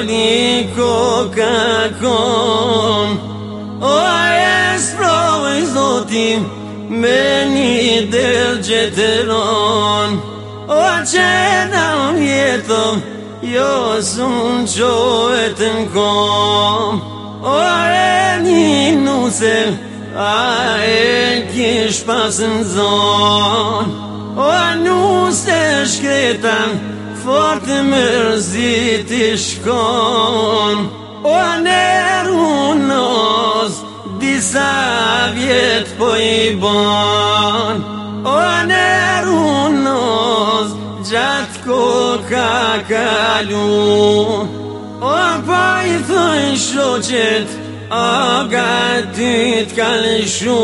doli koka kon. O e sprovoj zotim me një del gjetëron. O që na vjetëm jo sun qohet n'kom. O e një nuse a e kish pas n'zon. O nuse shkretan fort mërzit i shkon. O nerunos disa vjet po i bon. O nerunos gjatë koka kalu. O pa i thënë shoqet a gati t'kalëshu.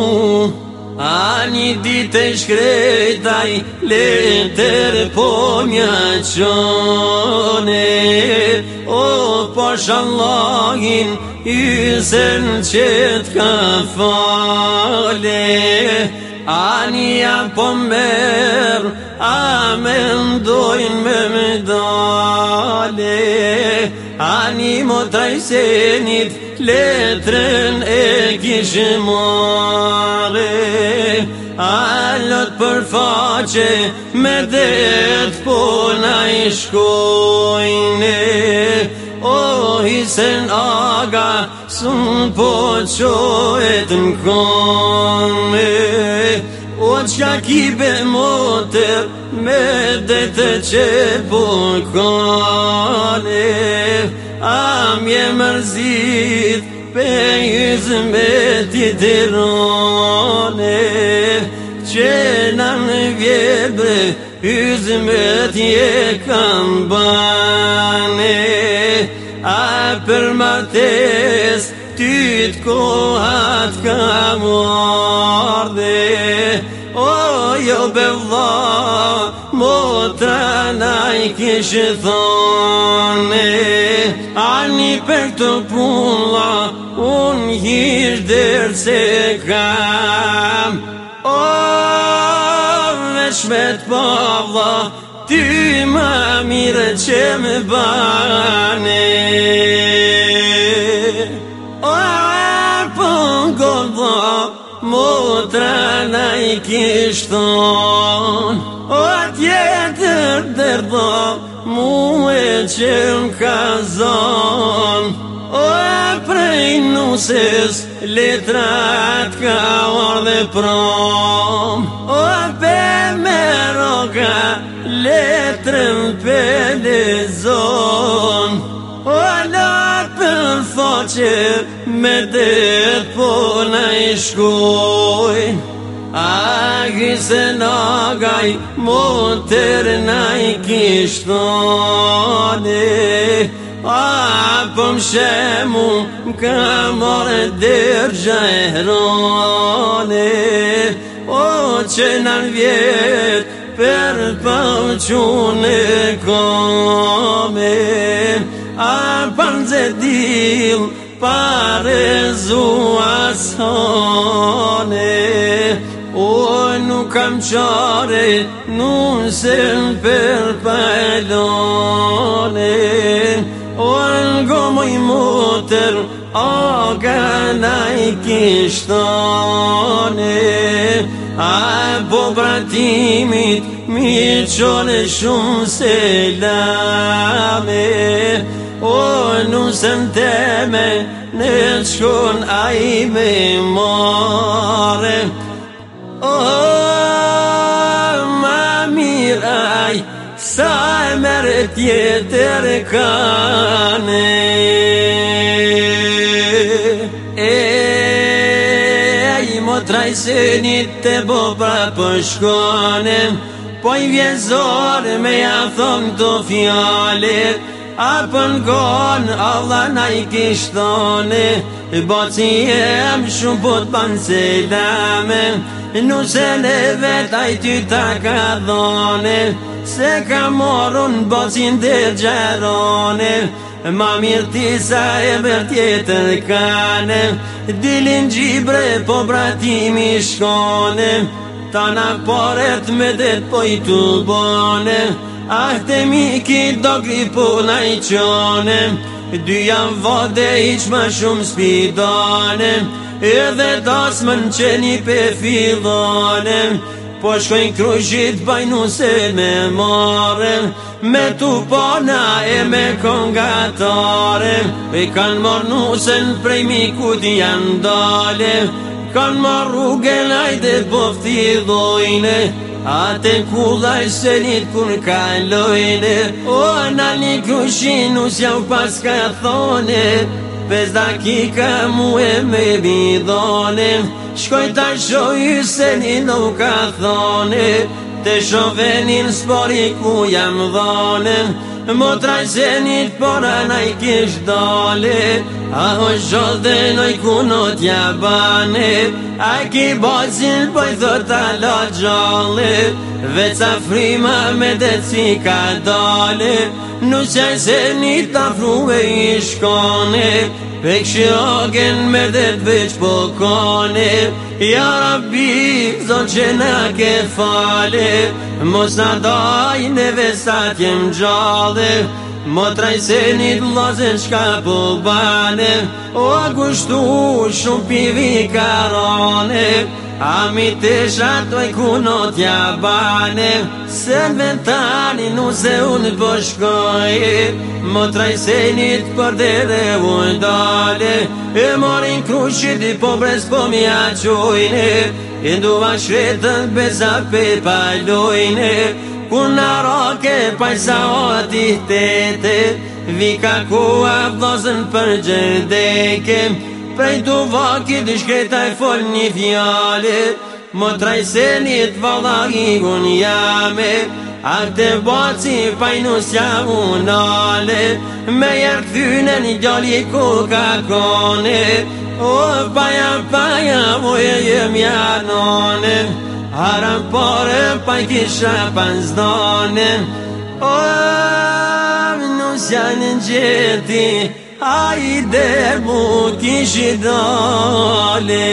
A një dit e shkretaj letër po mja qone. O poshallahin ysen që t'ka fale. A një po merë a me ndojnë me medale. A një mo trajsenit letrën e kishë mare. A lot për faqe me det po na i shkojne. O hisen aga sun po qohet n'kone. O qka kibe moter me dete që po kone. A mje mërzit pe hizmetit i rone. Që në vjebre hizmet je kam bane. A për martes ty t'kohat ka morde. O jo bevla motra na i kishë thone. Ani për të pulla unë hish dërë se kam. O veç me t'pavla ty ma mire që me bane. O për godha motra na i kishë thon. O tjetër dërda mu e që m'ka zon. O prej nuses letrat ka orde prom. O pe me roka letrën pe lezon. O lot për faqe me det po na i shkojn. A gjise nagaj moter na i kisht thone. A po m'shemu m'ka more dërgja e hrone. O që nan vjet per pa qune kome. A panze dil pare zua sone. O nuk kam qare nusen per palone. O n'go i moter aga na i kishtone. A po bratimit mi qone shumë selame. O nusen teme në qkon a i me mare. O ma mirë aj sa e mere tjetër kane. I mo trajsenit te bo pra për shkone. Po i vjezore me ja thon të fjallet. A për n'gon Allah na i kishtone. Baci jem shumë pot pan selame. Nuse në vetaj ty ta ka dhone. Se ka morun bacin dhe gjerone. Ma mirë ti sa e bër tjetër kane. Dilin gjibre po bratimi shkone. Ta na paret me det po i të bone. Te miki do gripuna I qone, dy janë vode iq ma shumë spidane, edhe tasmën qeni pe fillane, po shkojnë krushit bajnu se me mare, me tupana e me kongatare, e kanë marrë nusen prej mikut janë dale, kanë marrë rrugën ajde pofti dhojne, ate kullaj senit kur kalojne, o nalni krushin usja u pas ka thone, 5 dakika mu e me bidone, shkoj ta shoj senit nuk ka thone, te shovenin spori ku jam dhone, mo traj senit pora na I kish dale, a ho shol dhe noj kunot jabane, a ki bazin poj thot ala gjalle, veca frima me deci ka dale, nusjaj senit ta fruve I shkone, pek shiogen me det veç po kone, ja Rabbi zot që na ke fale, mos na daj neve sa t'jem gjalle, mo traj senit lazen shka po bane, o gushtu shumë pivi karane, a mi te shatoj kunot jabane, se në ventani nuse unë po shkoje, mo traj senit për dere unë dale, e morin krushit I po bres po mi aqojne, e nduva shretën beza pe palojne, kuna roke pajsa oti tete, vika kua vlozën për gjendeke, prej tu vakit shkretaj fol një fjale, mo traj senit valagi gun jame, a te baci pajnusja unale, me jer këthyne një gjalli ku ka kone, o paja moje jem janone, haram pare pa I kisha panzdane, o nusja në gjeti, hajde mu kishi dale,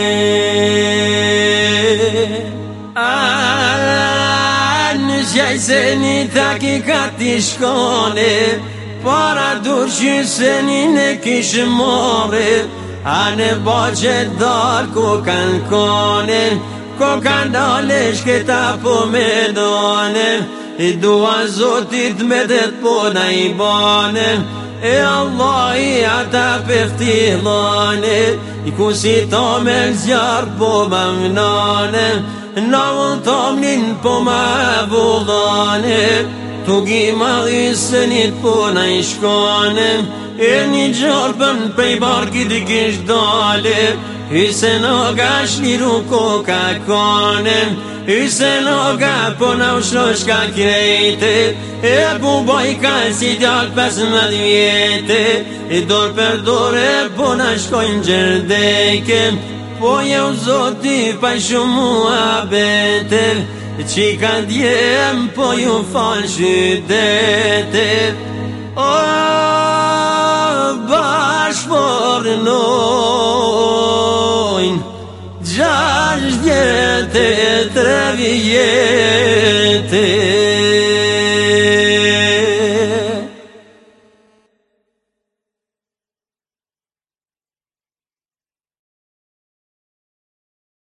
nusjaj se një taki ka ti shkone, para dur që se një ne kishë more, a ne boqe dal ku kanë kone, ko kanë dale shketa po me done, I dua zotit me det po na I bane, e Allah I ata peftilane, I kusi to me zjar po ma mnane, na unë tomlin po ma vullane, tu gima isenit po na I shkone, e një gjorpën prej barkit I kish dale, hyse noga shliru ko ka kone, hyse noga po na ushrosh ka krejte, e buboj ka si djak 15 vjete, e dor për dore po na shkojnë gjerdeke, po jau zoti pa shumë muhabete, qika djem po ju fal shydete, o bashkëpornojnë 6 vjete, 3 vjete,